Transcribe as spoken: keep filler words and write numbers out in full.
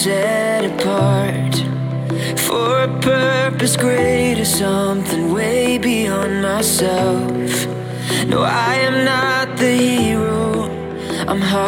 set apart for a purpose greater, something way beyond myself. No, I am not the hero, I'm hard